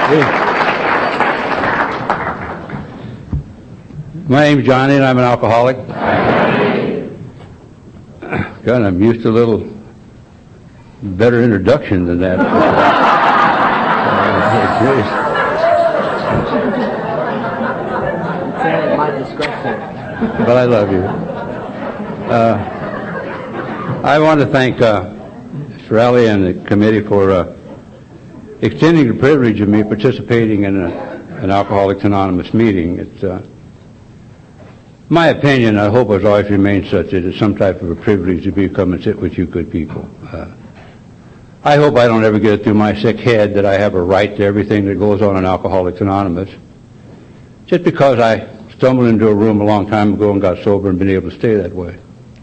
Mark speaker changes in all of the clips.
Speaker 1: My name's Johnny, and I'm an alcoholic. God, I'm used to a little better introduction than that.
Speaker 2: At my discretion.
Speaker 1: But I love you. I want to thank Mr. Alley and the committee for extending the privilege of me participating in an Alcoholics Anonymous meeting. It's my opinion, I hope, has always remained such that it's some type of a privilege to come and sit with you good people. I hope I don't ever get it through my sick head that I have a right to everything that goes on in Alcoholics Anonymous, just because I stumbled into a room a long time ago and got sober and been able to stay that way.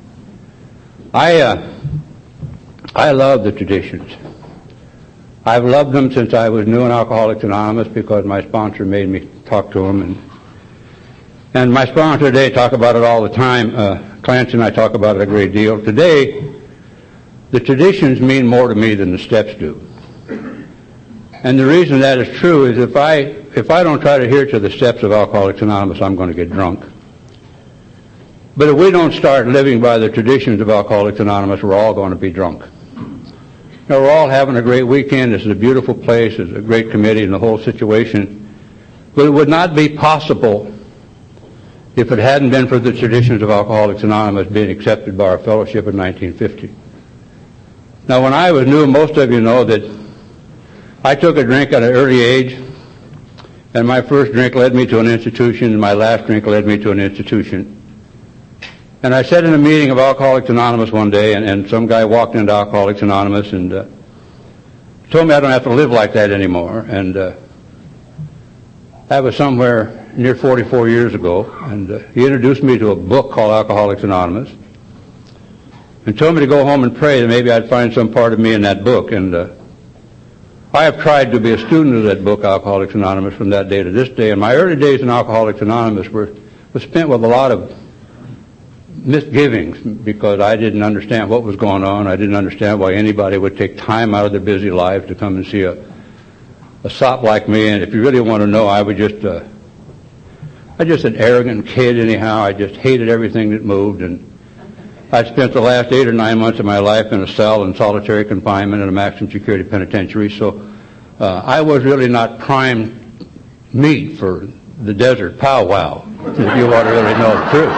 Speaker 1: I love the traditions. I've loved them since I was new in Alcoholics Anonymous because my sponsor made me talk to them, and my sponsor today talk about it all the time. Clancy and I talk about it a great deal. Today, the traditions mean more to me than the steps do. And the reason that is true is if I don't try to adhere to the steps of Alcoholics Anonymous, I'm going to get drunk. But if we don't start living by the traditions of Alcoholics Anonymous, we're all going to be drunk. Now, we're all having a great weekend. This is a beautiful place. It's a great committee and the whole situation. But it would not be possible if it hadn't been for the traditions of Alcoholics Anonymous being accepted by our fellowship in 1950. Now, when I was new, most of you know that I took a drink at an early age, and my first drink led me to an institution, and my last drink led me to an institution. And I sat in a meeting of Alcoholics Anonymous one day, and some guy walked into Alcoholics Anonymous and told me I don't have to live like that anymore. And that was somewhere near 44 years ago, and he introduced me to a book called Alcoholics Anonymous and told me to go home and pray that maybe I'd find some part of me in that book. And I have tried to be a student of that book, Alcoholics Anonymous, from that day to this day. And my early days in Alcoholics Anonymous were spent with a lot of misgivings because I didn't understand what was going on. I didn't understand why anybody would take time out of their busy lives to come and see a sop like me. And if you really want to know, I was just an arrogant kid anyhow. I just hated everything that moved, and I spent the last 8 or 9 months of my life in a cell in solitary confinement in a maximum security penitentiary, so I was really not prime meat for the desert powwow, if you want to really know the truth.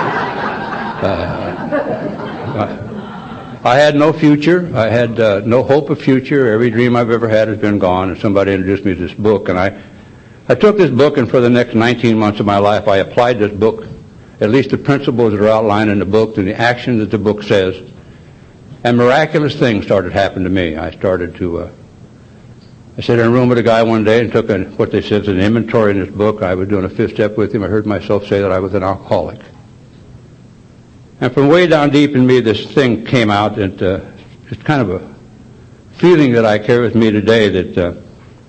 Speaker 1: I had no future. I had no hope of future. Every dream I've ever had has been gone, and somebody introduced me to this book, and I took this book, and for the next 19 months of my life, I applied this book, at least the principles that are outlined in the book and the action that the book says, and miraculous things started happening to me. I started to, I sat in a room with a guy one day and took what they said is an inventory in this book. I was doing a fifth step with him. I heard myself say that I was an alcoholic. And from way down deep in me, this thing came out, and it's kind of a feeling that I carry with me today that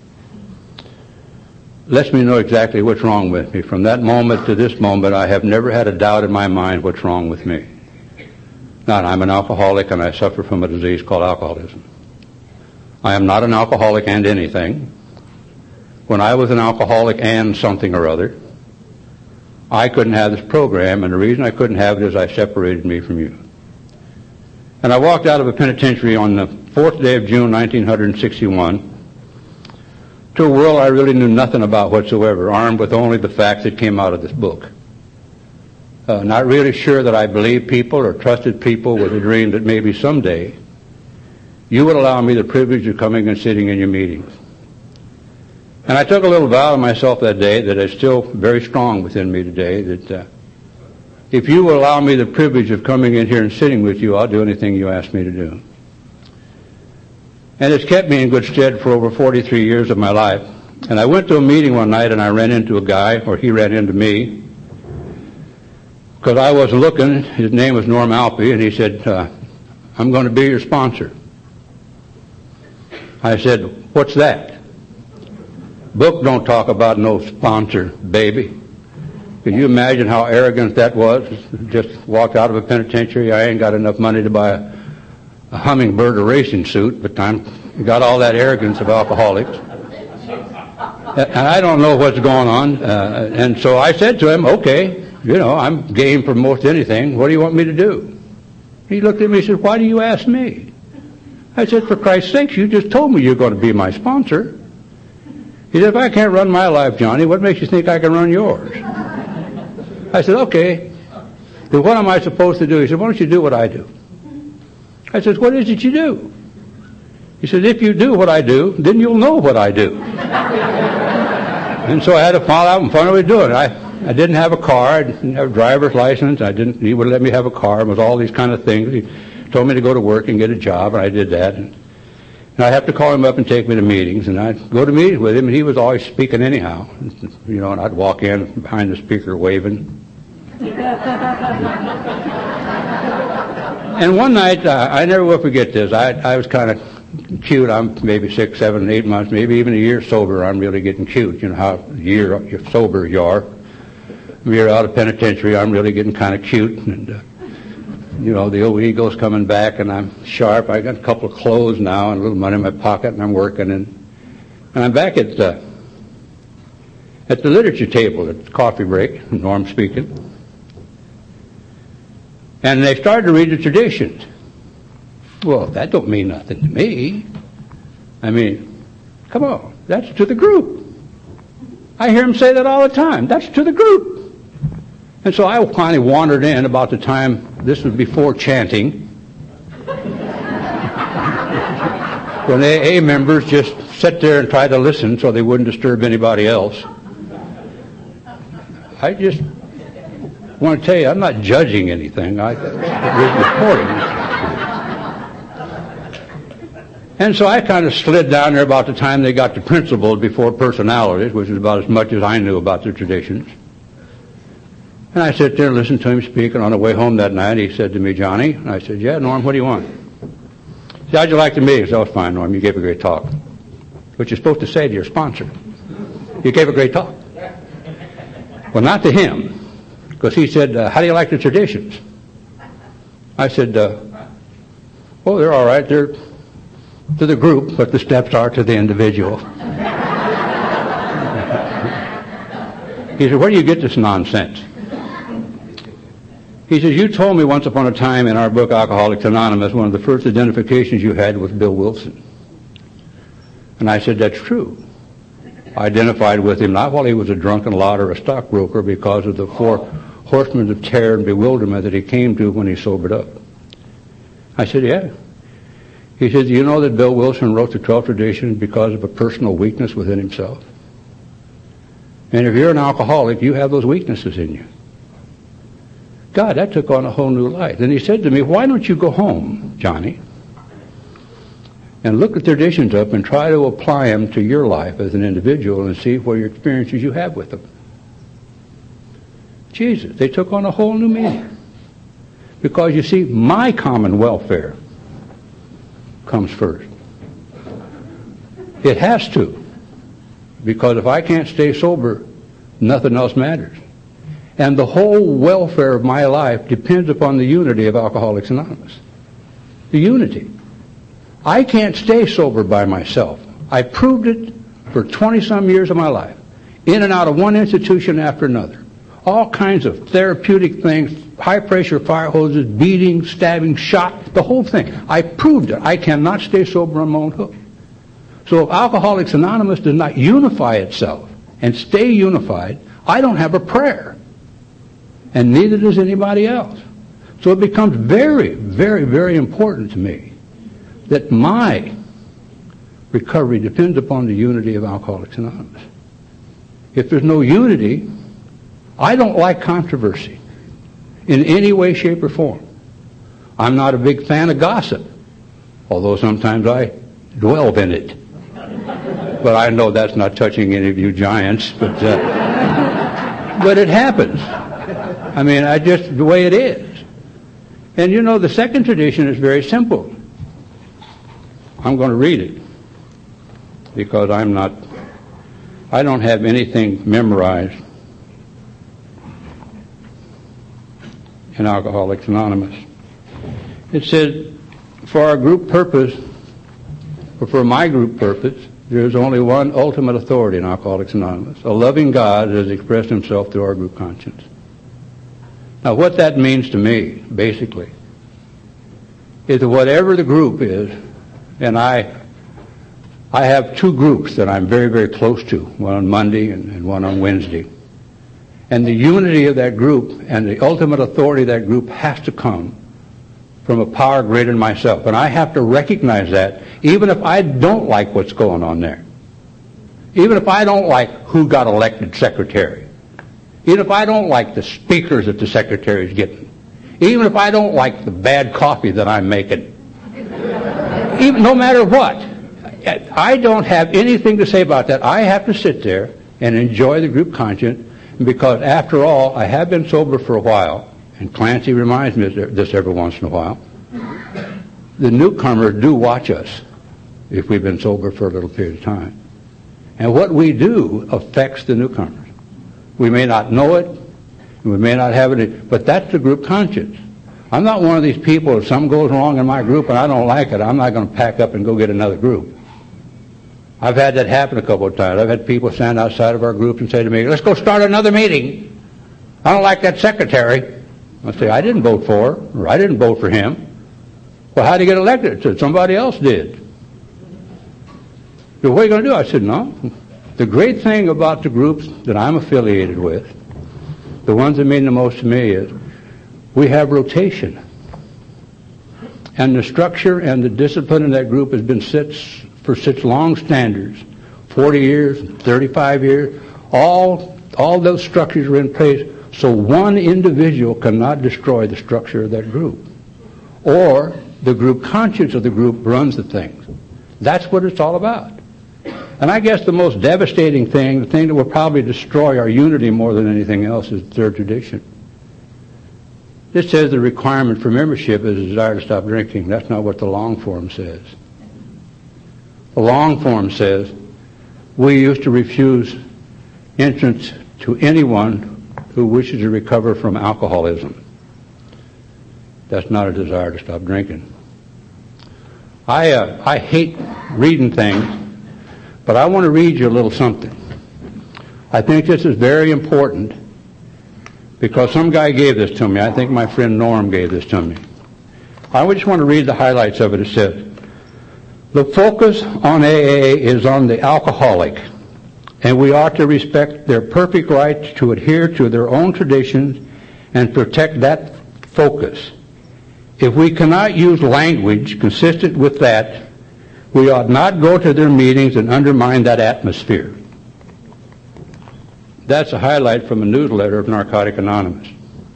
Speaker 1: lets me know exactly what's wrong with me. From that moment to this moment, I have never had a doubt in my mind what's wrong with me. Now, I'm an alcoholic, and I suffer from a disease called alcoholism. I am not an alcoholic and anything. When I was an alcoholic and something or other, I couldn't have this program, and the reason I couldn't have it is I separated me from you. And I walked out of a penitentiary on the 4th day of June, 1961, to a world I really knew nothing about whatsoever, armed with only the facts that came out of this book. Not really sure that I believed people or trusted people with a dream that maybe someday you would allow me the privilege of coming and sitting in your meetings. And I took a little vow to myself that day that is still very strong within me today, that if you will allow me the privilege of coming in here and sitting with you, I'll do anything you ask me to do. And it's kept me in good stead for over 43 years of my life. And I went to a meeting one night, and I ran into a guy, or he ran into me, because I wasn't looking. His name was Norm Alpe, and he said, I'm going to be your sponsor. I said, what's that? Book don't talk about no sponsor, baby. Can you imagine how arrogant that was? Just walked out of a penitentiary. I ain't got enough money to buy a hummingbird or racing suit, but I got all that arrogance of alcoholics. And I don't know what's going on. And so I said to him, okay, I'm game for most anything. What do you want me to do? He looked at me and said, why do you ask me? I said, for Christ's sake, you just told me you're going to be my sponsor. He said, if I can't run my life, Johnny, what makes you think I can run yours? I said, okay. Then what am I supposed to do? He said, why don't you do what I do? I said, what is it you do? He said, if you do what I do, then you'll know what I do. And so I had to follow out and find out what he was doing. I didn't have a car. I didn't have a driver's license. He wouldn't let me have a car. It was all these kind of things. He told me to go to work and get a job, and I did that. And I'd have to call him up and take me to meetings, and I'd go to meetings with him, and he was always speaking anyhow. And I'd walk in behind the speaker waving. And one night, I never will forget this. I was kind of cute. I'm maybe 6, 7, 8 months, maybe even a year sober. I'm really getting cute. You know how a year sober you are. A year out of penitentiary, I'm really getting kind of cute. And, the old ego's coming back, and I'm sharp. I got a couple of clothes now and a little money in my pocket, and I'm working. And I'm back at the literature table at the coffee break, Norm speaking. And they started to read the traditions. Well, that don't mean nothing to me. I mean, come on, that's to the group. I hear them say that all the time. That's to the group. And so I finally wandered in about the time, this was before chanting, when AA members just sit there and try to listen so they wouldn't disturb anybody else. I just want to tell you, I'm not judging anything. I was reporting. And so I kind of slid down there about the time they got to principles before personalities, which is about as much as I knew about the traditions. And I sat there and listened to him speak, and on the way home that night, he said to me, Johnny, and I said, yeah, Norm, what do you want? He said, how'd you like the meeting? I said, oh, fine, Norm, you gave a great talk. What you're supposed to say to your sponsor. You gave a great talk. Well, not to him. Because he said, how do you like the traditions? I said, well, they're all right. They're to the group, but the steps are to the individual. He said, where do you get this nonsense? He says, you told me once upon a time in our book, Alcoholics Anonymous, one of the first identifications you had was Bill Wilson. And I said, that's true. I identified with him not while he was a drunken lot or a stockbroker, because of the 4 horsemen of terror and bewilderment that he came to when he sobered up. I said, yeah. He said, do you know that Bill Wilson wrote the 12 traditions because of a personal weakness within himself? And if you're an alcoholic, you have those weaknesses in you. God, that took on a whole new light. Then he said to me, why don't you go home, Johnny, and look the traditions up and try to apply them to your life as an individual and see what your experiences you have with them. Jesus, they took on a whole new meaning. Because you see, my common welfare comes first. It has to. Because if I can't stay sober, nothing else matters. And the whole welfare of my life depends upon the unity of Alcoholics Anonymous. The unity. I can't stay sober by myself. I proved it for 20-some years of my life. In and out of one institution after another. All kinds of therapeutic things, high-pressure fire hoses, beating, stabbing, shot, the whole thing. I proved it. I cannot stay sober on my own hook. So if Alcoholics Anonymous does not unify itself and stay unified, I don't have a prayer. And neither does anybody else. So it becomes very, very, very important to me that my recovery depends upon the unity of Alcoholics Anonymous. If there's no unity, I don't like controversy in any way, shape, or form. I'm not a big fan of gossip, although sometimes I dwell in it. But I know that's not touching any of you giants, but it happens. I mean, the way it is. And the second tradition is very simple. I'm going to read it because I don't have anything memorized in Alcoholics Anonymous. It said, for our group purpose, or for my group purpose, There's only one ultimate authority in Alcoholics Anonymous, a loving God that has expressed himself through our group conscience. Now, what that means to me, basically, is that whatever the group is, and I have two groups that I'm very, very close to, one on Monday and one on Wednesday. And the unity of that group and the ultimate authority of that group has to come from a power greater than myself. And I have to recognize that, even if I don't like what's going on there. Even if I don't like who got elected secretary. Even if I don't like the speakers that the secretary is getting. Even if I don't like the bad coffee that I'm making. Even no matter what. I don't have anything to say about that. I have to sit there and enjoy the group conscience, because after all, I have been sober for a while, and Clancy reminds me of this every once in a while. The newcomers do watch us if we've been sober for a little period of time. And what we do affects the newcomers. We may not know it, and we may not have it, but that's the group conscience. I'm not one of these people, if something goes wrong in my group and I don't like it, I'm not going to pack up and go get another group. I've had that happen a couple of times. I've had people stand outside of our group and say to me, let's go start another meeting. I don't like that secretary. I say, I didn't vote for her, or I didn't vote for him. Well, how did he get elected? I said, somebody else did. So what are you going to do? I said, no. The great thing about the groups that I'm affiliated with, the ones that mean the most to me, is we have rotation. And the structure and the discipline in that group has been for such long standards, 40 years, 35 years, all those structures are in place, so one individual cannot destroy the structure of that group. Or the group conscience of the group runs the things. That's what it's all about. And I guess the most devastating thing, the thing that will probably destroy our unity more than anything else, is the third tradition. It says the requirement for membership is a desire to stop drinking. That's not what the long form says. The long form says we used to refuse entrance to anyone who wishes to recover from alcoholism. That's not a desire to stop drinking. I hate reading things, but I want to read you a little something. I think this is very important because some guy gave this to me. I think my friend Norm gave this to me. I just want to read the highlights of it. It says, the focus on AA is on the alcoholic, and we ought to respect their perfect right to adhere to their own traditions and protect that focus. If we cannot use language consistent with that, we ought not go to their meetings and undermine that atmosphere. That's a highlight from a newsletter of Narcotic Anonymous.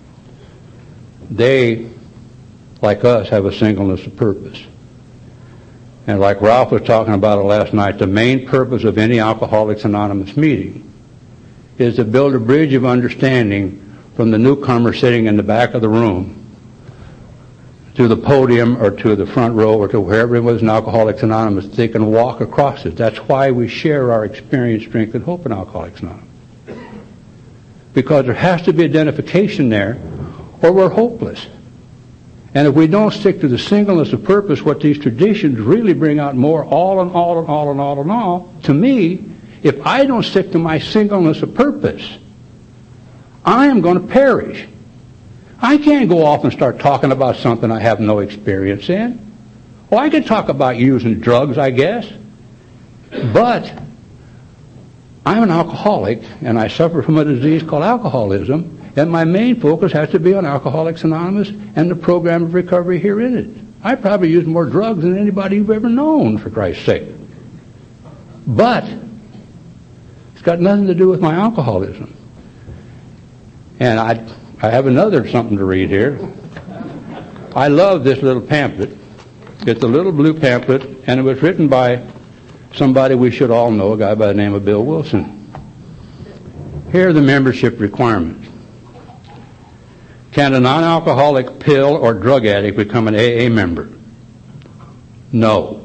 Speaker 1: They, like us, have a singleness of purpose. And like Ralph was talking about it last night, the main purpose of any Alcoholics Anonymous meeting is to build a bridge of understanding from the newcomer sitting in the back of the room to the podium or to the front row or to wherever it was in Alcoholics Anonymous. They can walk across it. That's why we share our experience, strength, and hope in Alcoholics Anonymous. Because there has to be identification there or we're hopeless. And if we don't stick to the singleness of purpose, what these traditions really bring out more, to me, if I don't stick to my singleness of purpose, I am going to perish. I can't go off and start talking about something I have no experience in. Well, I could talk about using drugs, I guess. But I'm an alcoholic, and I suffer from a disease called alcoholism, and my main focus has to be on Alcoholics Anonymous and the program of recovery here in it. I probably use more drugs than anybody you've ever known, for Christ's sake. But it's got nothing to do with my alcoholism. And I have another something to read here. I love this little pamphlet. It's a little blue pamphlet, and it was written by somebody we should all know, a guy by the name of Bill Wilson. Here are the membership requirements. Can a non-alcoholic pill or drug addict become an AA member? No.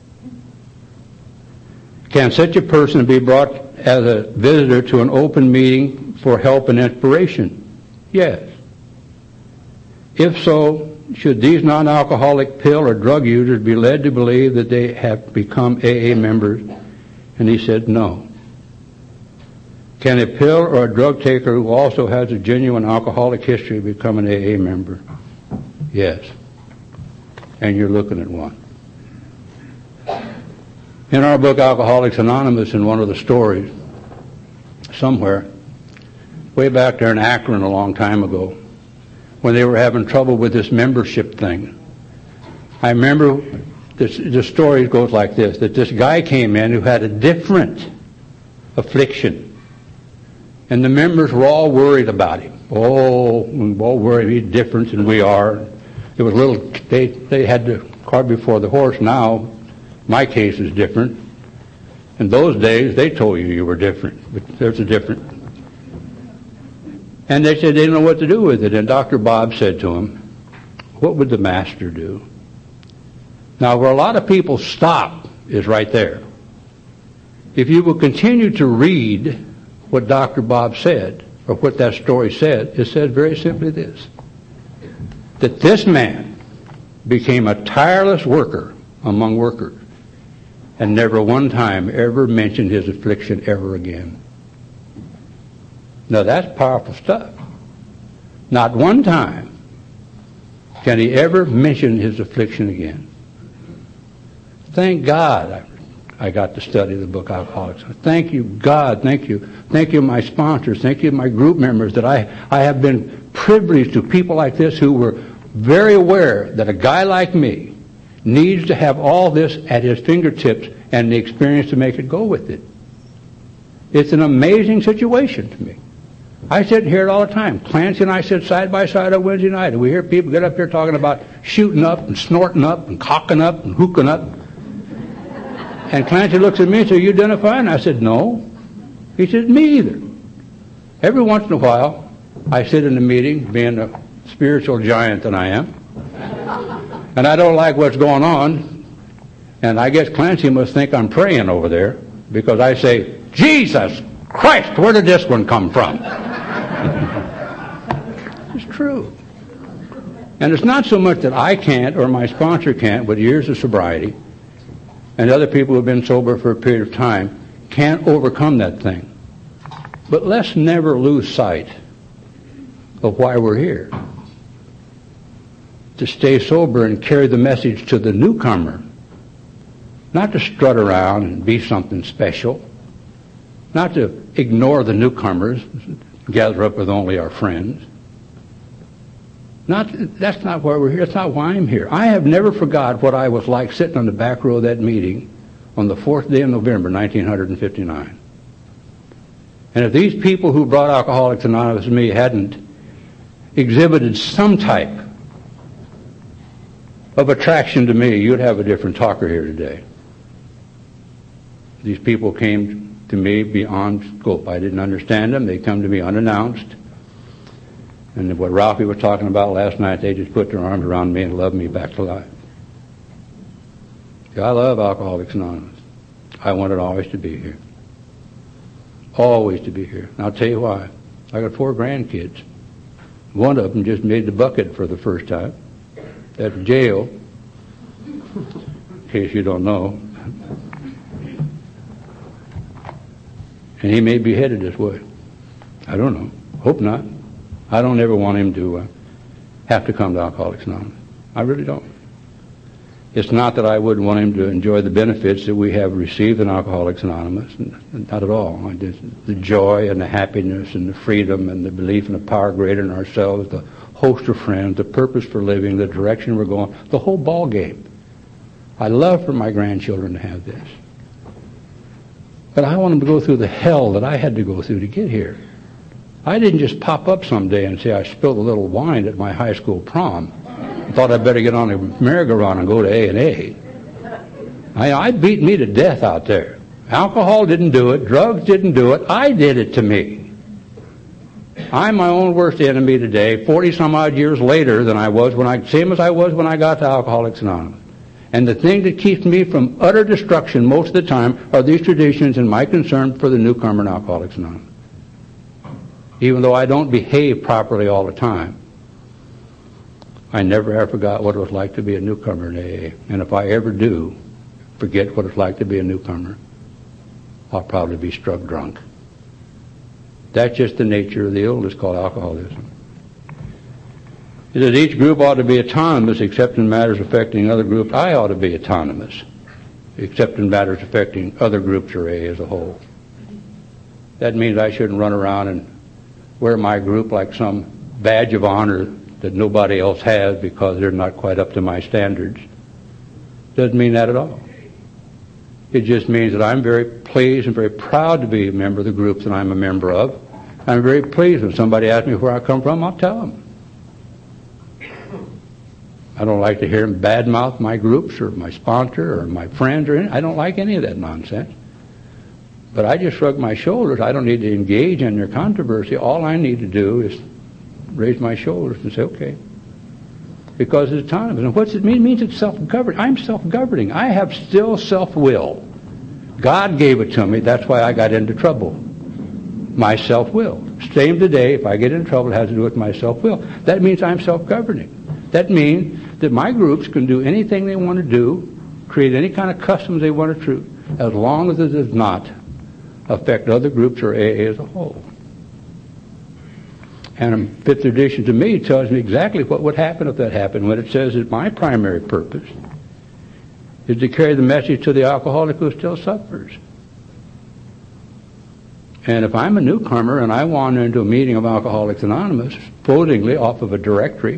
Speaker 1: Can such a person be brought as a visitor to an open meeting for help and inspiration? Yes. If so, should these non-alcoholic pill or drug users be led to believe that they have become AA members And he said, no. Can a pill or a drug taker who also has a genuine alcoholic history become an AA member? Yes. And you're looking at one. In our book, Alcoholics Anonymous, in one of the stories, somewhere, way back there in Akron a long time ago, when they were having trouble with this membership thing, I remember the story goes like this, that this guy came in who had a different affliction. And the members were all worried about him. Oh, we're all worried he's different than we are. It was they had the cart before the horse. Now, my case is different. In those days, they told you were different, but there's a different. And they said they didn't know what to do with it. And Dr. Bob said to him, what would the master do? Now, where a lot of people stop is right there. If you will continue to read what Dr. Bob said, or what that story said, it said very simply this, that this man became a tireless worker among workers and never one time ever mentioned his affliction ever again. Now that's powerful stuff. Not one time can he ever mention his affliction again. Thank God I got to study the book Alcoholics. Thank you, God. Thank you. Thank you, my sponsors. Thank you, my group members, that I have been privileged to people like this who were very aware that a guy like me needs to have all this at his fingertips and the experience to make it go with it. It's an amazing situation to me. I sit and hear it all the time. Clancy and I sit side by side on Wednesday night, and we hear people get up here talking about shooting up and snorting up and cocking up and hooking up. And Clancy looks at me and says, you identifying? I said, no. He said, me either. Every once in a while, I sit in a meeting, being a spiritual giant that I am, and I don't like what's going on, and I guess Clancy must think I'm praying over there, because I say, Jesus Christ, where did this one come from? It's true. And it's not so much that I can't or my sponsor can't, but years of sobriety, and other people who have been sober for a period of time can't overcome that thing. But let's never lose sight of why we're here. To stay sober and carry the message to the newcomer. Not to strut around and be something special. Not to ignore the newcomers, gather up with only our friends. That's not why we're here. That's not why I'm here. I have never forgot what I was like sitting on the back row of that meeting on the 4th day of November, 1959. And if these people who brought Alcoholics Anonymous to me hadn't exhibited some type of attraction to me, you'd have a different talker here today. These people came to me beyond scope. I didn't understand them. They come to me unannounced. And what Ralphie was talking about last night, they just put their arms around me and loved me back to life. I love Alcoholics Anonymous. I wanted always to be here. Always to be here. And I'll tell you why. I got 4 grandkids. One of them just made the bucket for the first time. That's jail, in case you don't know. And he may be headed this way. I don't know. Hope not. I don't ever want him to have to come to Alcoholics Anonymous. I really don't. It's not that I wouldn't want him to enjoy the benefits that we have received in Alcoholics Anonymous. Not at all. The joy and the happiness and the freedom and the belief in a power greater than ourselves, the host of friends, the purpose for living, the direction we're going, the whole ball game. I love for my grandchildren to have this. But I want them to go through the hell that I had to go through to get here. I didn't just pop up someday and say I spilled a little wine at my high school prom. I thought I'd better get on a merry-go-round and go to A&A. I beat me to death out there. Alcohol didn't do it. Drugs didn't do it. I did it to me. I'm my own worst enemy today, 40-some-odd years later than I was same as I was when I got to Alcoholics Anonymous. And the thing that keeps me from utter destruction most of the time are these traditions and my concern for the newcomer in Alcoholics Anonymous. Even though I don't behave properly all the time, I never ever forgot what it was like to be a newcomer in AA. And if I ever do forget what it's like to be a newcomer, I'll probably be struck drunk. That's just the nature of the illness called alcoholism. It says each group ought to be autonomous except in matters affecting other groups. I ought to be autonomous except in matters affecting other groups or AA as a whole. That means I shouldn't run around and wear my group like some badge of honor that nobody else has because they're not quite up to my standards. Doesn't mean that at all. It just means that I'm very pleased and very proud to be a member of the groups that I'm a member of. I'm very pleased when somebody asks me where I come from, I'll tell them. I don't like to hear them badmouth my groups or my sponsor or my friends or anything. I don't like any of that nonsense. But I just shrug my shoulders. I don't need to engage in their controversy. All I need to do is raise my shoulders and say, okay. Because it's autonomous. And what's it mean? It means it's self-governing. I'm self-governing. I have still self-will. God gave it to me. That's why I got into trouble. My self-will. Same today, if I get in trouble, it has to do with my self-will. That means I'm self-governing. That means that my groups can do anything they want to do, create any kind of customs they want to do, as long as it does not affect other groups or AA as a whole. And fifth edition to me tells me exactly what would happen if that happened when it says that my primary purpose is to carry the message to the alcoholic who still suffers. And if I'm a newcomer and I wander into a meeting of Alcoholics Anonymous, supposedly off of a directory,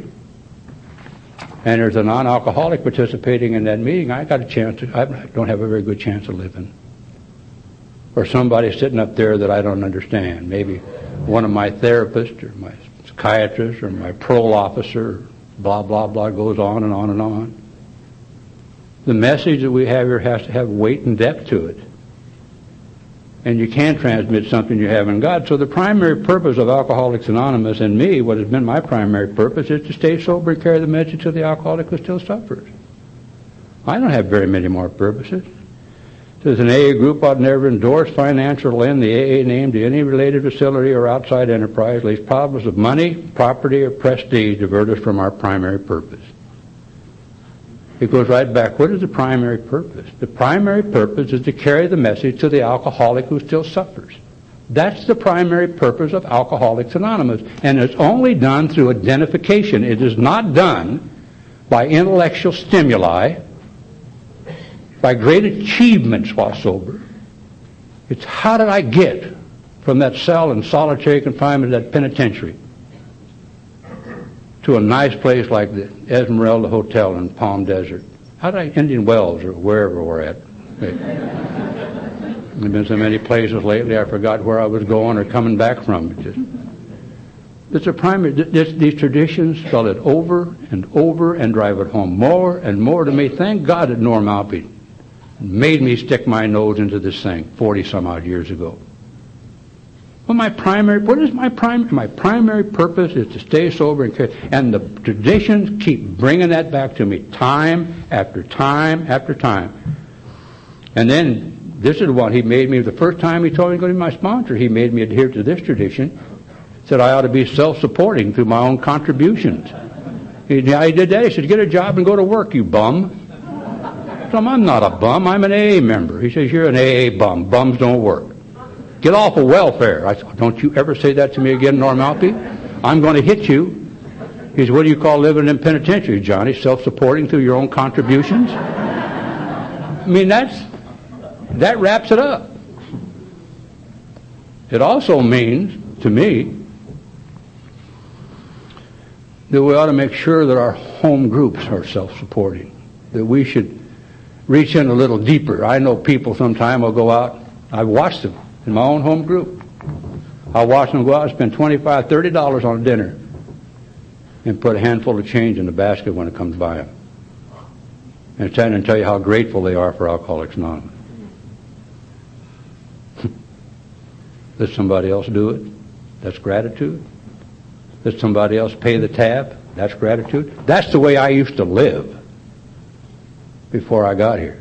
Speaker 1: and there's a non-alcoholic participating in that meeting, I don't have a very good chance of living. Or somebody sitting up there that I don't understand. Maybe one of my therapists or my psychiatrist or my parole officer, blah, blah, blah, goes on and on and on. The message that we have here has to have weight and depth to it. And you can't transmit something you have in God. So the primary purpose of Alcoholics Anonymous and me, what has been my primary purpose, is to stay sober and carry the message to the alcoholic who still suffers. I don't have very many more purposes. It says an AA group ought never endorse, finance, or lend the AA name to any related facility or outside enterprise, lest problems of money, property, or prestige divert us from our primary purpose. It goes right back. What is the primary purpose? The primary purpose is to carry the message to the alcoholic who still suffers. That's the primary purpose of Alcoholics Anonymous. And it's only done through identification. It is not done by intellectual stimuli, by great achievements while sober. It's how did I get from that cell in solitary confinement, that penitentiary, to a nice place like the Esmeralda Hotel in Palm Desert? How did I, Indian Wells or wherever we're at? There've been so many places lately, I forgot where I was going or coming back from. It's a primary. These traditions spell it over and over and drive it home more and more to me. Thank God that Norm Alpey made me stick my nose into this thing 40 some odd years ago. Well, what is my primary? My primary purpose is to stay sober and the traditions keep bringing that back to me time after time after time. And then this is what he made me. The first time he told me to go to my sponsor, he made me adhere to this tradition. Said I ought to be self-supporting through my own contributions. He did that. He said, get a job and go to work, you bum. So I'm not a bum. I'm an AA member. He says, you're an AA bum. Bums don't work. Get off of welfare. I said, don't you ever say that to me again, Norm Alpey. I'm going to hit you. He said, what do you call living in penitentiary, Johnny? Self-supporting through your own contributions? I mean, that wraps it up. It also means, to me, that we ought to make sure that our home groups are self-supporting, that we should reach in a little deeper. I know people sometime will go out. I've watched them in my own home group. I'll watch them go out and spend $25, $30 on a dinner and put a handful of change in the basket when it comes by them. And stand and tell you how grateful they are for Alcoholics Anonymous. Let somebody else do it. That's gratitude. Let somebody else pay the tab. That's gratitude. That's the way I used to live before I got here.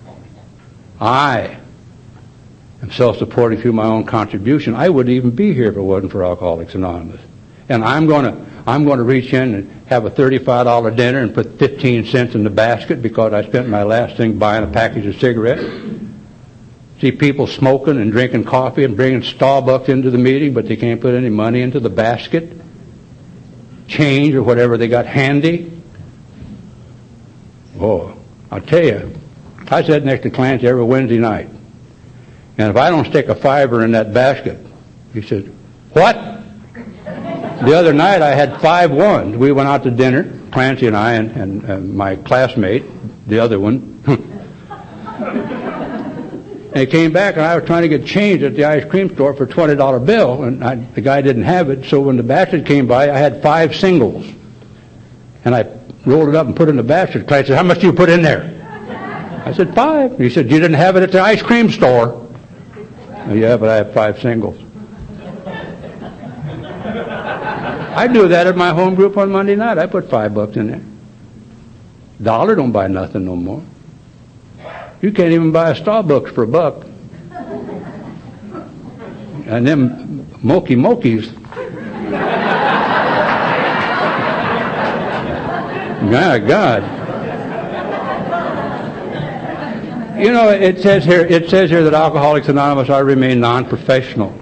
Speaker 1: I am self-supporting through my own contribution. I wouldn't even be here if it wasn't for Alcoholics Anonymous. And I'm going to reach in and have a $35 dinner and put 15 cents in the basket because I spent my last thing buying a package of cigarettes. See people smoking and drinking coffee and bringing Starbucks into the meeting, but they can't put any money into the basket, change or whatever they got handy. Oh, I'll tell you, I sat next to Clancy every Wednesday night. And if I don't stick a $5 in that basket, he said, "What?" The other night I had 5 ones. We went out to dinner, Clancy and I and my classmate, the other one. And he came back, and I was trying to get change at the ice cream store for a $20 bill, and the guy didn't have it. So when the basket came by, I had 5 singles. And I rolled it up and put it in the basket. Clancy said, "How much do you put in there?" I said, 5. He said, "You didn't have it at the ice cream store." "Yeah, but I have 5 singles." I do that at my home group on Monday night. I put $5 in there. Dollar don't buy nothing no more. You can't even buy a Starbucks for $1. And them Mokies. My God. You know, it says here that Alcoholics Anonymous, I remain non-professional.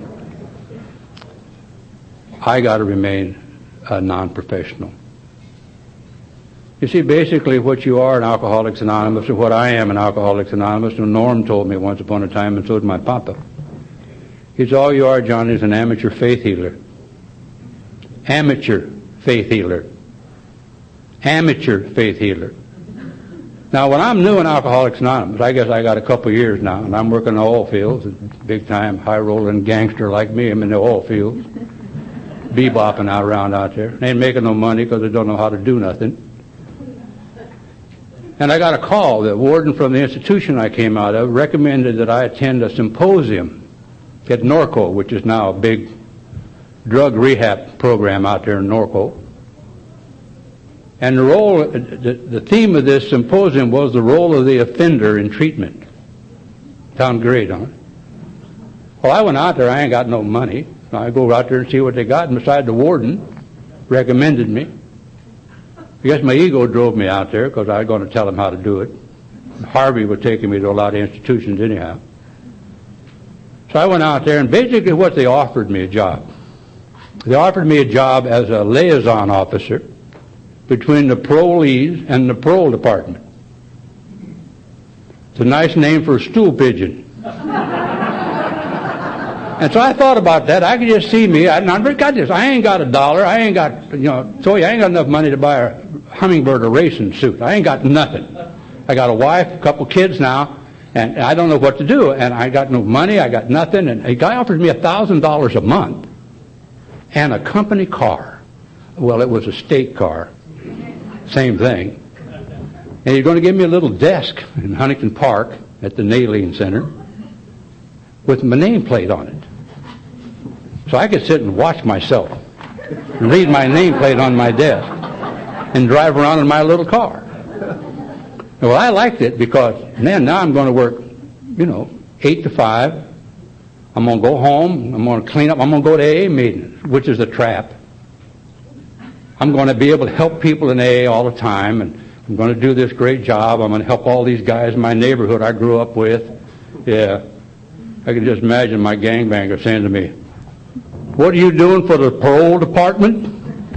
Speaker 1: I got to remain non-professional. You see, basically what you are in Alcoholics Anonymous, or what I am in Alcoholics Anonymous, and Norm told me once upon a time, and so did my papa. He's all you are, John, is an amateur faith healer. Amateur faith healer. Amateur faith healer. Now, when I'm new in Alcoholics Anonymous, I guess I got a couple years now, and I'm working in the oil fields, big-time, high-rolling gangster like me, I'm in the oil fields, bebopping around out there. They ain't making no money because they don't know how to do nothing. And I got a call. The warden from the institution I came out of recommended that I attend a symposium at Norco, which is now a big drug rehab program out there in Norco. And the theme of this symposium was the role of the offender in treatment. Sound great, huh? Well, I went out there. I ain't got no money. I go out there and see what they got. And besides, the warden recommended me. I guess my ego drove me out there because I was going to tell him how to do it. Harvey was taking me to a lot of institutions anyhow. So I went out there, and basically what they offered me a job. They offered me a job as a liaison officer between the parolees and the parole department. It's a nice name for a stool pigeon. And so I thought about that. I could just see me. I got this. I ain't got $1. I ain't got, I ain't got enough money to buy a Hummingbird or racing suit. I ain't got nothing. I got a wife, a couple kids now, and I don't know what to do. And I got no money. I got nothing. And a guy offered me $1,000 a month and a company car. Well, it was a state car. Same thing. And he's going to give me a little desk in Huntington Park at the Nalene Center with my nameplate on it. So I could sit and watch myself and read my nameplate on my desk and drive around in my little car. Well, I liked it because, man, now I'm going to work, 8 to 5. I'm going to go home. I'm going to clean up. I'm going to go to AA meetings, which is a trap. I'm going to be able to help people in AA all the time, and I'm going to do this great job. I'm going to help all these guys in my neighborhood I grew up with. Yeah. I can just imagine my gangbanger saying to me, "What are you doing for the parole department?"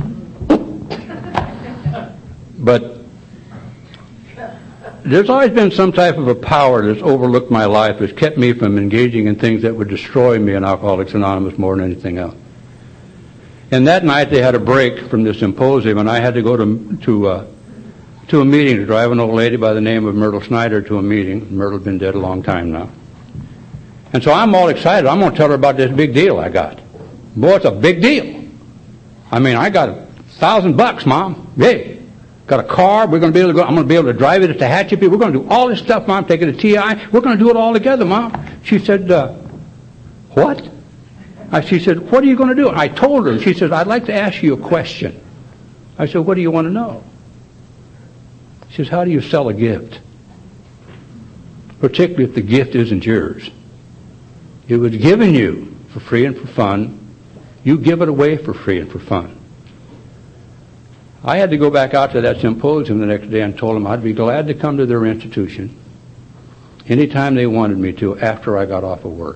Speaker 1: But there's always been some type of a power that's overlooked my life, that's kept me from engaging in things that would destroy me in Alcoholics Anonymous more than anything else. And that night they had a break from the symposium, and I had to go to a meeting, to drive an old lady by the name of Myrtle Snyder to a meeting. Myrtle's been dead a long time now. And so I'm all excited. I'm going to tell her about this big deal I got. Boy, it's a big deal. I mean, I got $1,000, Mom. Hey, got a car. We're going to be able to go. I'm going to be able to drive it to Tehachapi. We're going to do all this stuff, Mom. Take it to TI. We're going to do it all together, Mom. She said, what? She said, what are you going to do? I told her. She said, I'd like to ask you a question. I said, what do you want to know? She says, how do you sell a gift? Particularly if the gift isn't yours. It was given you for free and for fun. You give it away for free and for fun. I had to go back out to that symposium the next day and told them I'd be glad to come to their institution anytime they wanted me to after I got off of work.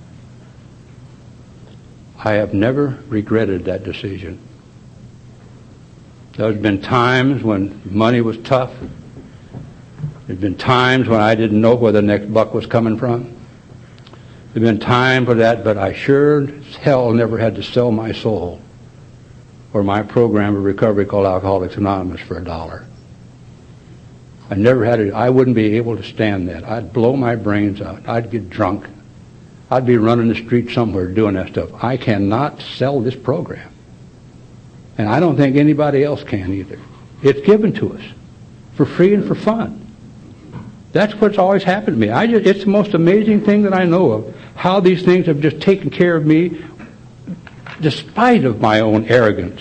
Speaker 1: I have never regretted that decision. There's been times when money was tough. There's been times when I didn't know where the next buck was coming from. There's been times for that, but I sure as hell never had to sell my soul or my program of recovery called Alcoholics Anonymous for $1. I never had it. I wouldn't be able to stand that. I'd blow my brains out. I'd get drunk. I'd be running the street somewhere doing that stuff. I cannot sell this program. And I don't think anybody else can either. It's given to us for free and for fun. That's what's always happened to me. It's the most amazing thing that I know of, how these things have just taken care of me despite of my own arrogance.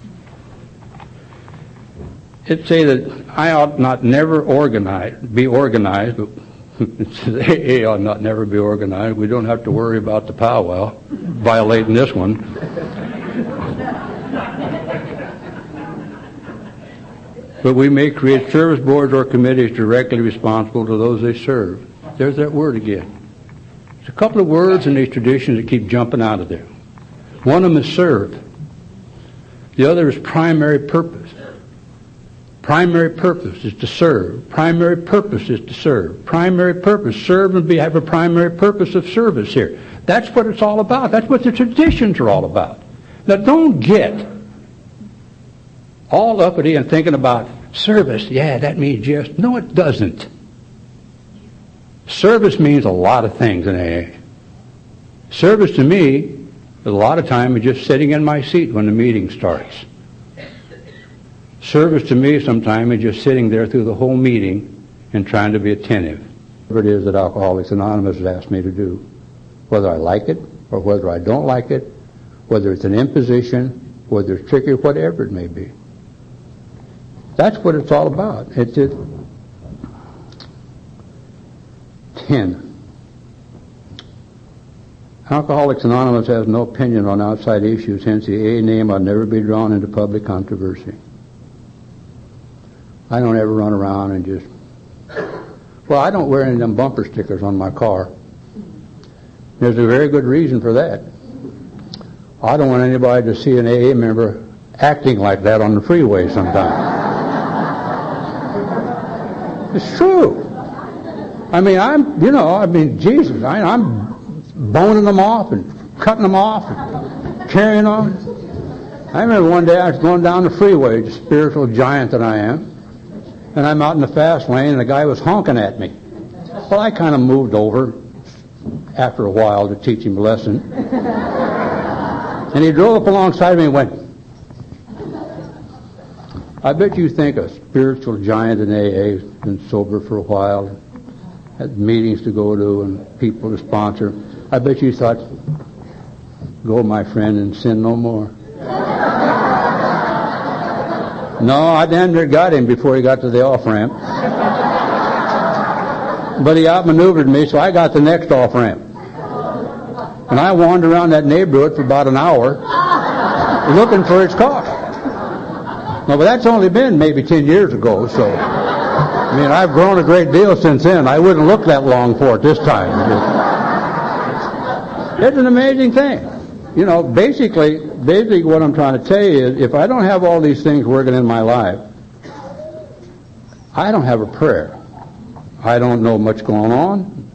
Speaker 1: It say that I ought not never be organized, but it says AA ought not never be organized. We don't have to worry about the powwow violating this one. But we may create service boards or committees directly responsible to those they serve. There's that word again. There's a couple of words in these traditions that keep jumping out of there. One of them is serve. The other is primary purpose. Primary purpose is to serve. Primary purpose is to serve. Primary purpose. Serve and have a primary purpose of service here. That's what it's all about. That's what the traditions are all about. Now don't get all uppity and thinking about service. Yeah, that means just. No, it doesn't. Service means a lot of things in AA. Service to me, a lot of time, is just sitting in my seat when the meeting starts. Service to me sometimes is just sitting there through the whole meeting and trying to be attentive. Whatever it is that Alcoholics Anonymous has asked me to do, whether I like it or whether I don't like it, whether it's an imposition, whether it's tricky, whatever it may be. That's what it's all about. It's 10. Alcoholics Anonymous has no opinion on outside issues, hence the AA name will never be drawn into public controversy. I don't ever run around and just... Well, I don't wear any of them bumper stickers on my car. There's a very good reason for that. I don't want anybody to see an AA member acting like that on the freeway sometime. It's true. I mean, Jesus, I'm boning them off and cutting them off and carrying on. I remember one day I was going down the freeway, the spiritual giant that I am, and I'm out in the fast lane and the guy was honking at me. Well, I kind of moved over after a while to teach him a lesson. And he drove up alongside of me and went, I bet you think a spiritual giant in AA has been sober for a while, had meetings to go to and people to sponsor. I bet you thought, go my friend and sin no more. No, I damn near got him before he got to the off-ramp. But he outmaneuvered me, so I got the next off-ramp. And I wandered around that neighborhood for about an hour looking for his car. No, but that's only been maybe 10 years ago, so... I mean, I've grown a great deal since then. I wouldn't look that long for it this time. It's an amazing thing. You know, basically what I'm trying to tell you is, if I don't have all these things working in my life, I don't have a prayer. I don't know much going on.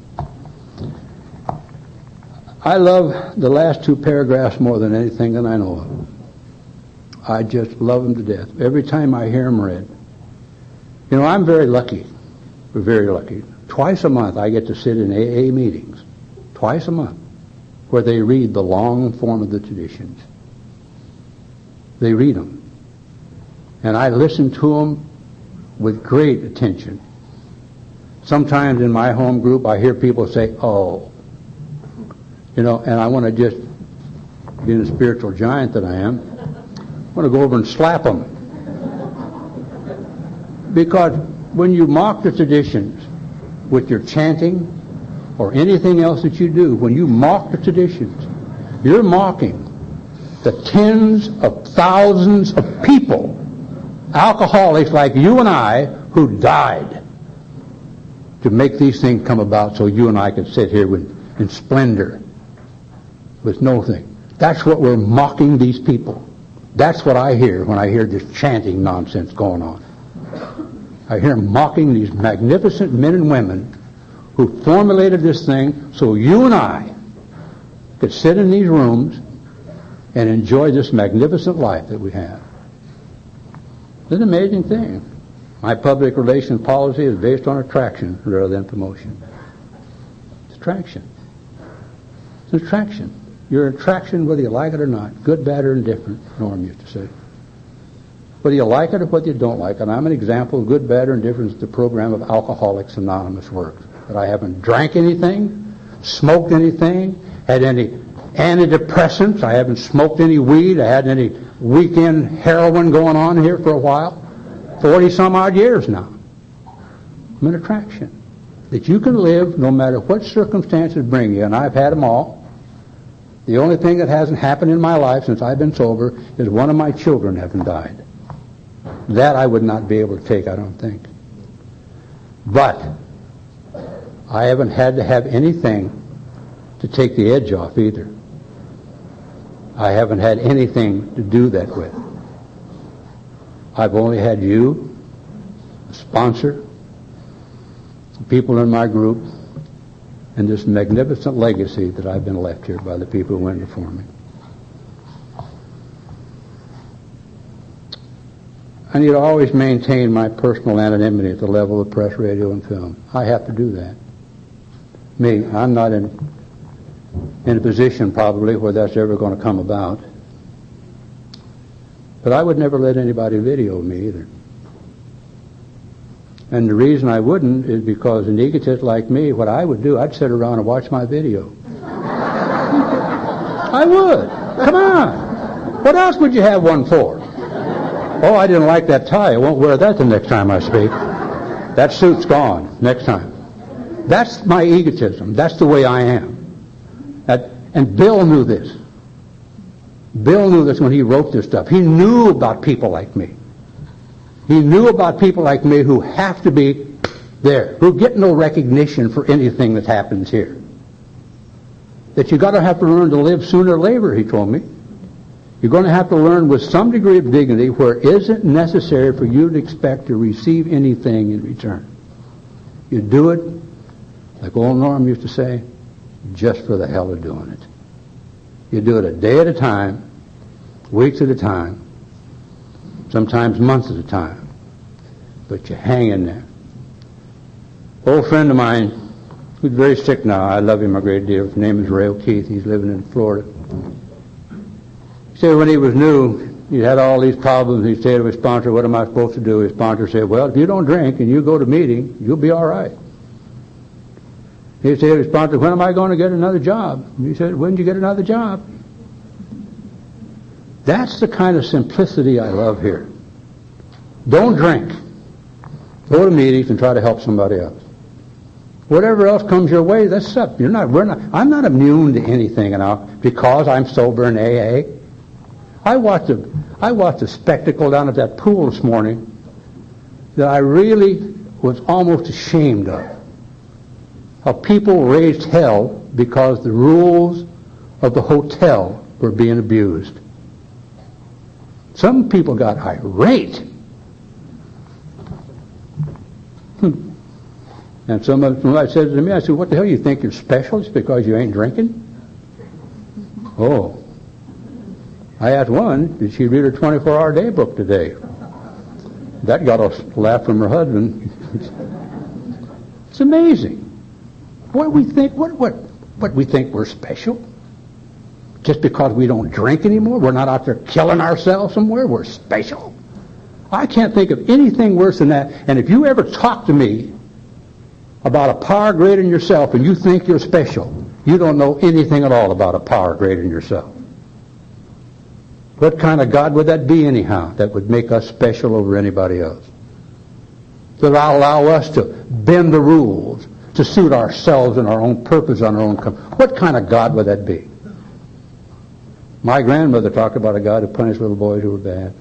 Speaker 1: I love the last 2 paragraphs more than anything that I know of. I just love them to death. Every time I hear them read. You know, I'm very lucky. Very lucky. Twice a month I get to sit in AA meetings. Twice a month. Where they read the long form of the traditions. They read them. And I listen to them with great attention. Sometimes in my home group I hear people say, oh. You know, and I want to just, being a spiritual giant that I am, I want to go over and slap them. Because when you mock the traditions with your chanting or anything else that you do, when you mock the traditions, you're mocking the tens of thousands of people, alcoholics like you and I, who died. to make these things come about so you and I could sit here in splendor with no thing. That's what we're mocking these people. That's what I hear when I hear this chanting nonsense going on. I hear them mocking these magnificent men and women who formulated this thing so you and I could sit in these rooms and enjoy this magnificent life that we have. It's an amazing thing. My public relations policy is based on attraction rather than promotion. It's attraction. It's attraction. You're an attraction whether you like it or not. Good, bad, or indifferent, Norm used to say. Whether you like it or whether you don't like it. I'm an example of good, bad, or indifference. The program of Alcoholics Anonymous works. That I haven't drank anything, smoked anything, had any antidepressants. I haven't smoked any weed. I hadn't any weekend heroin going on here for a while. 40-some odd years now. I'm an attraction. That you can live no matter what circumstances bring you, and I've had them all. The only thing that hasn't happened in my life since I've been sober is one of my children having died. That I would not be able to take, I don't think. But I haven't had to have anything to take the edge off either. I haven't had anything to do that with. I've only had you, a sponsor, some people in my group, and this magnificent legacy that I've been left here by the people who went before me. I need to always maintain my personal anonymity at the level of press, radio, and film. I have to do that. Me, I'm not in a position probably where that's ever going to come about. But I would never let anybody video me either. And the reason I wouldn't is because an egotist like me, what I would do, I'd sit around and watch my video. I would. Come on. What else would you have one for? Oh, I didn't like that tie. I won't wear that the next time I speak. That suit's gone next time. That's my egotism. That's the way I am. And Bill knew this. Bill knew this when he wrote this stuff. He knew about people like me. He knew about people like me who have to be there, who get no recognition for anything that happens here. That you've got to have to learn to live sooner or later, he told me. You're going to have to learn with some degree of dignity where it isn't necessary for you to expect to receive anything in return. You do it, like old Norm used to say, just for the hell of doing it. You do it a day at a time, weeks at a time, sometimes months at a time, but you hang in there. Old friend of mine, who's very sick now, I love him a great deal, his name is Ray O'Keefe, he's living in Florida. He said when he was new, he had all these problems, he said to his sponsor, what am I supposed to do? His sponsor said, well, if you don't drink and you go to meeting, you'll be all right. He said to his sponsor, when am I going to get another job? He said, when did you get another job? That's the kind of simplicity I love here. Don't drink. Go to meetings and try to help somebody else. Whatever else comes your way, that's up. I'm not immune to anything because I'm sober in AA. I watched a spectacle down at that pool this morning that I really was almost ashamed of. How people raised hell because the rules of the hotel were being abused. Some people got irate. And somebody said to me, I said, what the hell, you think you're special just because you ain't drinking? Oh. I asked one, did she read her 24-hour day book today? That got a laugh from her husband. It's amazing. What we think we're special? Just because we don't drink anymore? We're not out there killing ourselves somewhere? We're special? I can't think of anything worse than that. And if you ever talk to me about a power greater than yourself and you think you're special, you don't know anything at all about a power greater than yourself. What kind of God would that be anyhow that would make us special over anybody else? That will allow us to bend the rules to suit ourselves and our own purpose on our own What kind of God would that be? My grandmother talked about a God who punished little boys who were bad.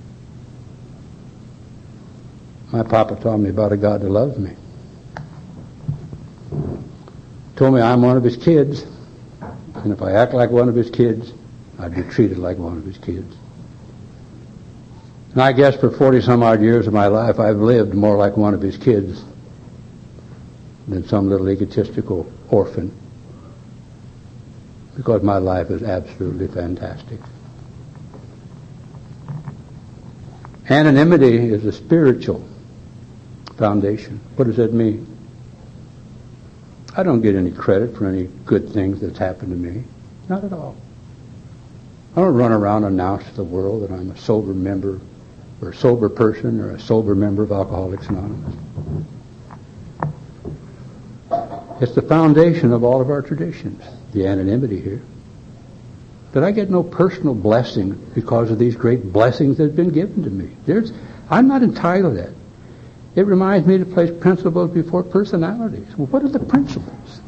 Speaker 1: My papa taught me about a God that loves me. told me I'm one of his kids, and if I act like one of his kids, I'd be treated like one of his kids. And I guess for 40-some-odd years of my life, I've lived more like one of his kids than some little egotistical orphan, because my life is absolutely fantastic. Anonymity is a spiritual foundation. What does that mean? I don't get any credit for any good things that's happened to me. Not at all. I don't run around and announce to the world that I'm a sober member or a sober person or a sober member of Alcoholics Anonymous. It's the foundation of all of our traditions, the anonymity here. But I get no personal blessing because of these great blessings that have been given to me. I'm not entitled to that. It reminds me to place principles before personalities. Well, what are the principles?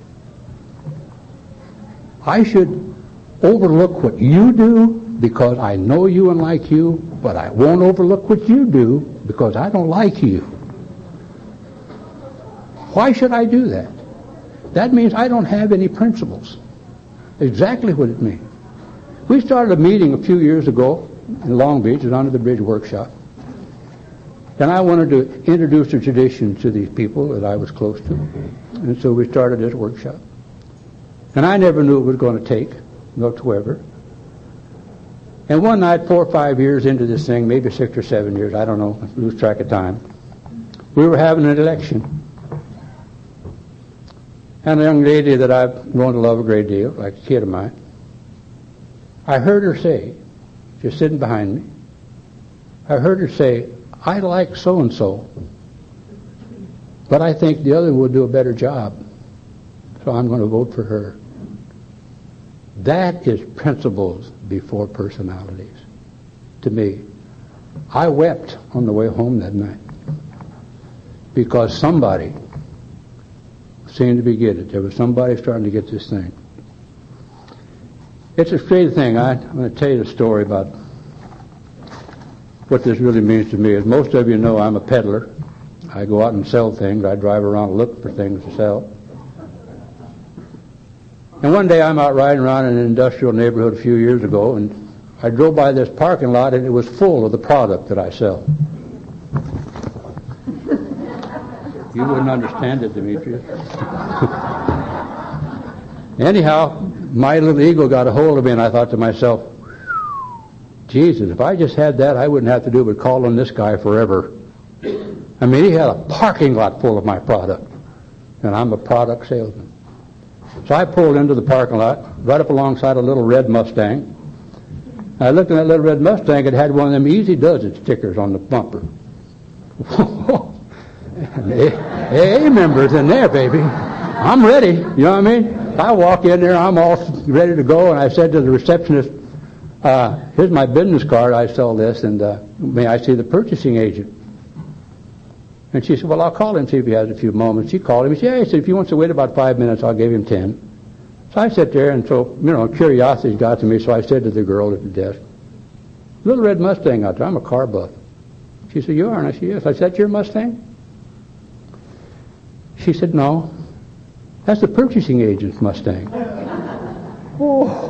Speaker 1: I should overlook what you do because I know you and like you, but I won't overlook what you do because I don't like you. Why should I do that? That means I don't have any principles. Exactly what it means. We started a meeting a few years ago in Long Beach. It was under the Bridge Workshop. And I wanted to introduce the tradition to these people that I was close to. And so we started this workshop. And I never knew it was going to take, whatsoever. And one night, 4 or 5 years into this thing, maybe 6 or 7 years, I don't know, I lose track of time, we were having an election. And a young lady that I've grown to love a great deal, like a kid of mine, I heard her say, she's sitting behind me, I heard her say, I like so-and-so, but I think the other would do a better job, so I'm going to vote for her. That is principles before personalities. To me, I wept on the way home that night because somebody seemed to be getting it. There was somebody starting to get this thing. It's a strange thing. I'm going to tell you the story about what this really means to me. As most of you know, I'm a peddler. I go out and sell things. I drive around and look for things to sell. And one day I'm out riding around in an industrial neighborhood a few years ago, and I drove by this parking lot, and it was full of the product that I sell. You wouldn't understand it, Demetrius. Anyhow, my little ego got a hold of me, and I thought to myself, Jesus, if I just had that, I wouldn't have to do but call on this guy forever. I mean, he had a parking lot full of my product, and I'm a product salesman. So I pulled into the parking lot, right up alongside a little red Mustang. I looked at that little red Mustang. It had one of them Easy Does It stickers on the bumper. AA members in there, baby. I'm ready. You know what I mean? I walk in there. I'm all ready to go. And I said to the receptionist, here's my business card. I sell this. And may I see the purchasing agent? And she said, well, I'll call him, see if he has a few moments. She called him. He said, yeah, he said, if he wants to wait about 5 minutes, I'll give him 10. So I sat there, and so, curiosity got to me, so I said to the girl at the desk, little red Mustang out there, I'm a car buff. She said, you are? And I said, yes. I said, that's your Mustang? She said, no. That's the purchasing agent's Mustang. Oh,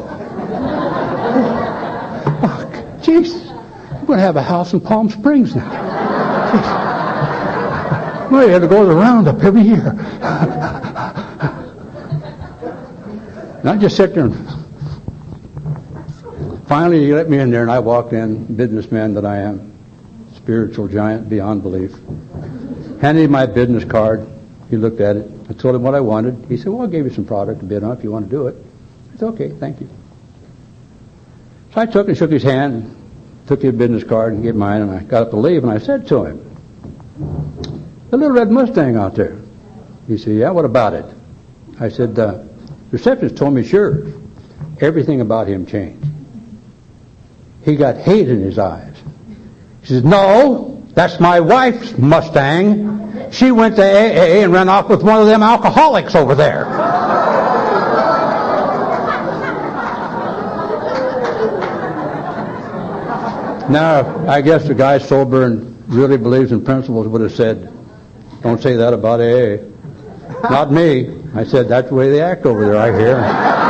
Speaker 1: jeez. I'm going to have a house in Palm Springs now. Jeez. Well, you had to go to the roundup every year. And I just sat there and finally he let me in there, and I walked in, businessman that I am, spiritual giant beyond belief. Handed him my business card. He looked at it. I told him what I wanted. He said, well, I'll give you some product to bid on if you want to do it. I said, okay, thank you. So I took and shook his hand, took his business card and gave mine, and I got up to leave, and I said to him, the little red Mustang out there. He said, yeah, what about it? I said, the receptionist told me, sure. Everything about him changed. He got hate in his eyes. He says, no, that's my wife's Mustang. She went to AA and ran off with one of them alcoholics over there. Now, I guess the guy sober and really believes in principles would have said, don't say that about AA. Not me. I said, that's the way they act over there, I hear.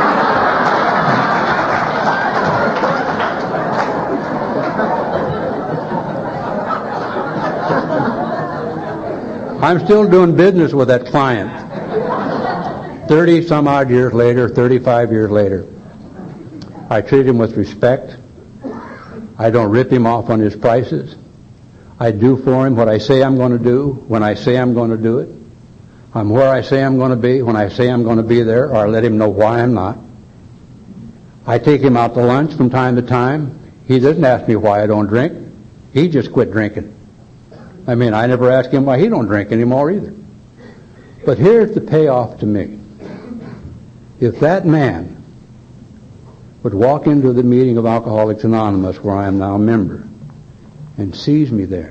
Speaker 1: I'm still doing business with that client. 30 some odd years later, 35 years later. I treat him with respect. I don't rip him off on his prices. I do for him what I say I'm going to do when I say I'm going to do it. I'm where I say I'm going to be when I say I'm going to be there, or I let him know why I'm not. I take him out to lunch from time to time. He doesn't ask me why I don't drink. He just quit drinking. I mean, I never ask him why he don't drink anymore either. But here's the payoff to me. If that man would walk into the meeting of Alcoholics Anonymous, where I am now a member, and sees me there,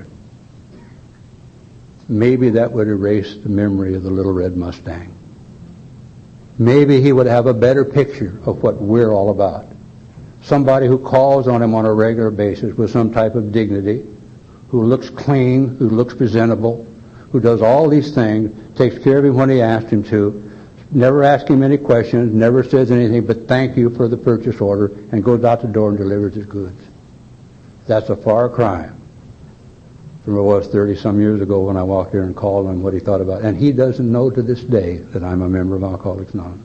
Speaker 1: maybe that would erase the memory of the little red Mustang. Maybe he would have a better picture of what we're all about. Somebody who calls on him on a regular basis with some type of dignity, who looks clean, who looks presentable, who does all these things, takes care of him when he asks him to, never asks him any questions, never says anything but thank you for the purchase order, and goes out the door and delivers his goods. That's a far cry from what it was 30-some years ago when I walked here and called him what he thought about it. And he doesn't know to this day that I'm a member of Alcoholics Anonymous.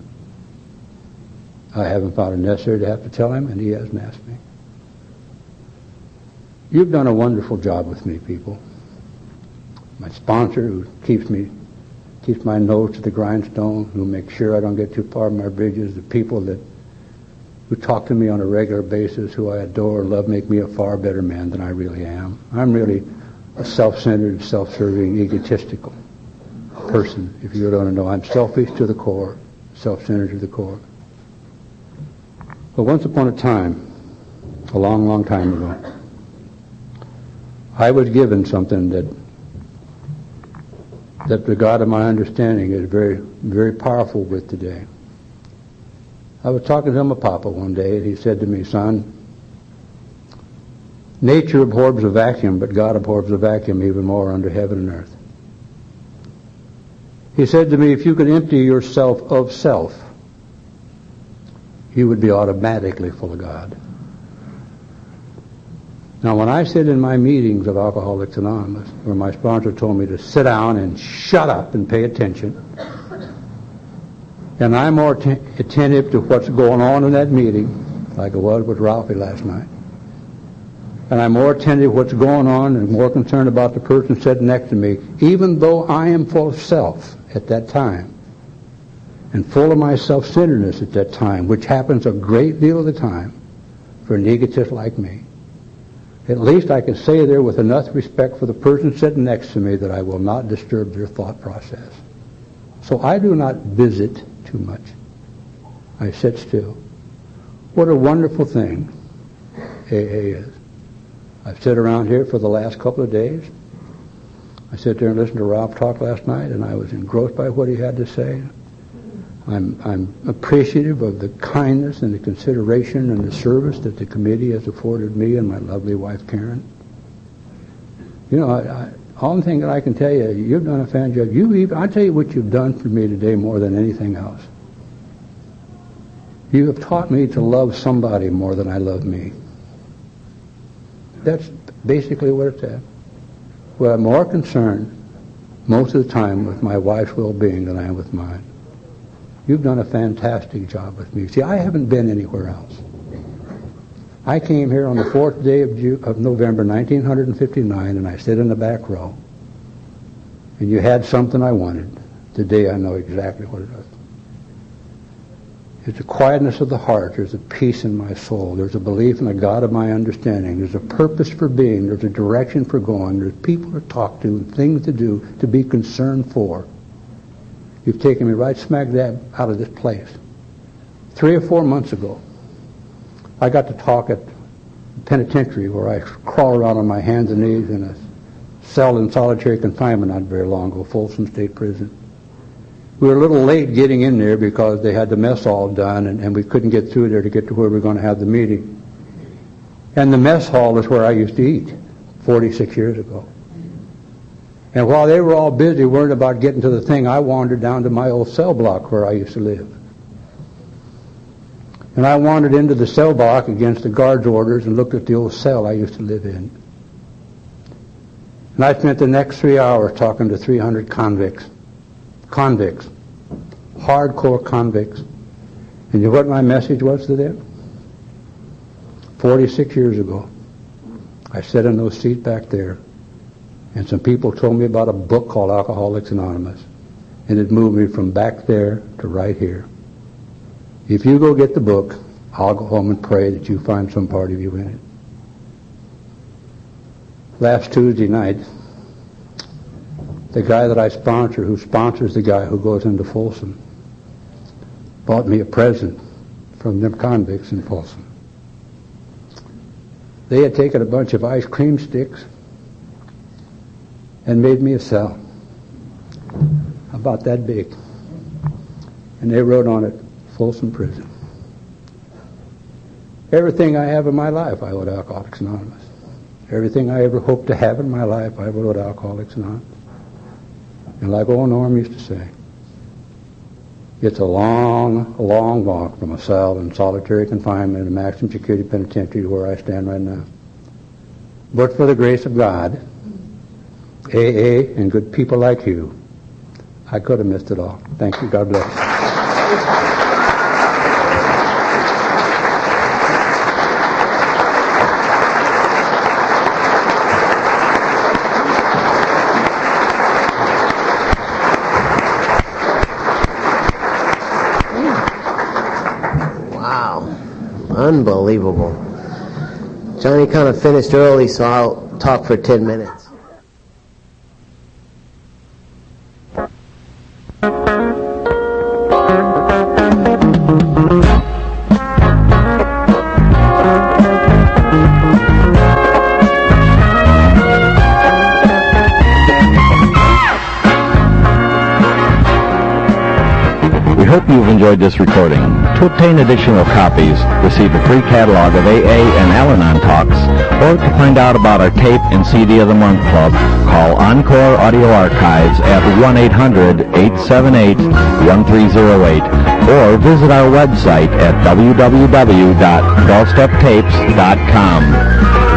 Speaker 1: I haven't found it necessary to have to tell him, and he hasn't asked me. You've done a wonderful job with me, people. My sponsor, who keeps my nose to the grindstone, who makes sure I don't get too far from my bridges, the people who talk to me on a regular basis, who I adore, love, make me a far better man than I really am. I'm really a self-centered, self-serving, egotistical person, if you don't know. I'm selfish to the core, self-centered to the core. But once upon a time, a long, long time ago, I was given something that the God of my understanding is very, very powerful with today. I was talking to my papa one day, and he said to me, son, nature abhors a vacuum, but God abhors a vacuum even more under heaven and earth. He said to me, if you could empty yourself of self, you would be automatically full of God. Now, when I sit in my meetings of Alcoholics Anonymous, where my sponsor told me to sit down and shut up and pay attention, and I'm more attentive to what's going on in that meeting, like it was with Ralphie last night, and I'm more attentive to what's going on and more concerned about the person sitting next to me, even though I am full of self at that time, and full of my self-centeredness at that time, which happens a great deal of the time for an egotist like me. At least I can say there with enough respect for the person sitting next to me that I will not disturb their thought process. So I do not visit too much. I sit still. What a wonderful thing AA is. I've sat around here for the last couple of days. I sat there and listened to Ralph talk last night, and I was engrossed by what he had to say. I'm appreciative of the kindness and the consideration and the service that the committee has afforded me and my lovely wife, Karen. You know, only thing that I can tell you, you've done a fan job. I'll tell you what you've done for me today more than anything else. You have taught me to love somebody more than I love me. That's basically what it's at. Well, I'm more concerned most of the time with my wife's well-being than I am with mine. You've done a fantastic job with me. See, I haven't been anywhere else. I came here on the 4th day of November, 1959, and I sit in the back row. And you had something I wanted. Today I know exactly what it is. There's a quietness of the heart. There's a peace in my soul. There's a belief in the God of my understanding. There's a purpose for being. There's a direction for going. There's people to talk to and things to do, to be concerned for. You've taken me right smack dab out of this place. 3 or 4 months ago, I got to talk at the penitentiary where I crawl around on my hands and knees in a cell in solitary confinement not very long ago, Folsom State Prison. We were a little late getting in there because they had the mess hall done, and we couldn't get through there to get to where we were going to have the meeting. And the mess hall is where I used to eat 46 years ago. And while they were all busy worrying about getting to the thing, I wandered down to my old cell block where I used to live. And I wandered into the cell block against the guard's orders and looked at the old cell I used to live in. And I spent the next 3 hours talking to 300 convicts, hardcore convicts. And you know what my message was to them? 46 years ago, I sat in those seats back there, and some people told me about a book called Alcoholics Anonymous, and it moved me from back there to right here. If you go get the book, I'll go home and pray that you find some part of you in it. Last Tuesday night, the guy that I sponsor, who sponsors the guy who goes into Folsom, bought me a present from them convicts in Folsom. They had taken a bunch of ice cream sticks and made me a cell about that big. And they wrote on it, Folsom Prison. Everything I have in my life, I owe to Alcoholics Anonymous. Everything I ever hoped to have in my life, I owe to Alcoholics Anonymous. And like old Norm used to say, it's a long, long walk from a cell in solitary confinement in a maximum security penitentiary to where I stand right now. But for the grace of God, AA, and good people like you, I could have missed it all. Thank you. God bless you.
Speaker 2: Unbelievable. Johnny kind of finished early, so I'll talk for 10 minutes.
Speaker 3: We hope you've enjoyed this recording. To obtain additional copies, receive a free catalog of AA and Al-Anon talks, or to find out about our tape and CD of the Month Club, call Encore Audio Archives at 1-800-878-1308, or visit our website at www.12steptapes.com.